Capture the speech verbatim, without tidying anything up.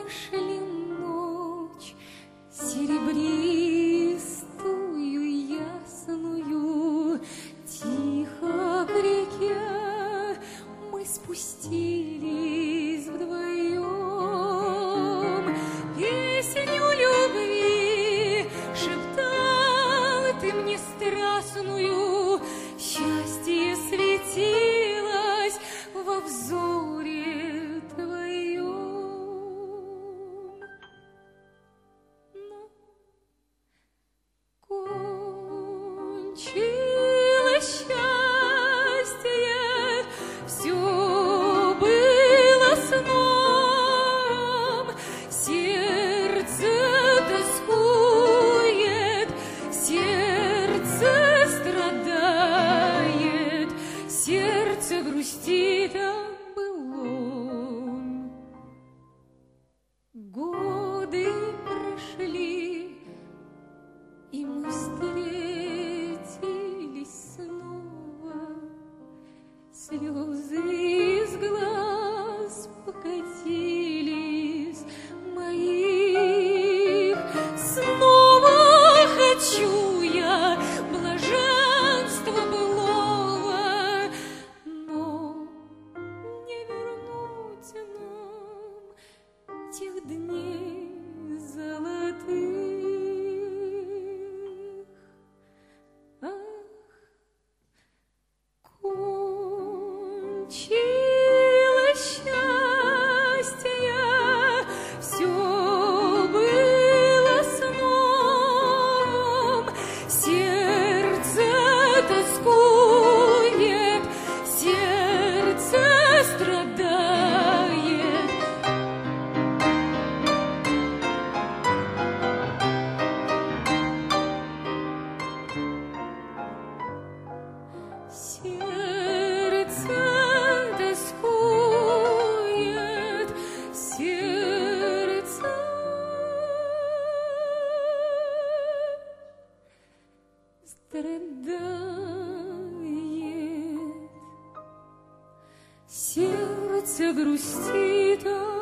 прошли ночь серебристую ясную, тихо к реке мы спустились вдвоем. Песню любви шептал ты мне страстную, счастье светилось во взоре твоем. Но кончилось счастье, все было сном, сердце тоскует, сердце страдает, сердце грустит о былом. Годы прошли, и мы встретились снова, слезы из глаз покатились моих. Снова хочу я блаженства былого, но не вернуть нам тех дней золотых. Ах, кончилось счастье, все было сном, сердце тоскует, сердце страдает. Сердце тоскует, сердце страдает, сердце грустит.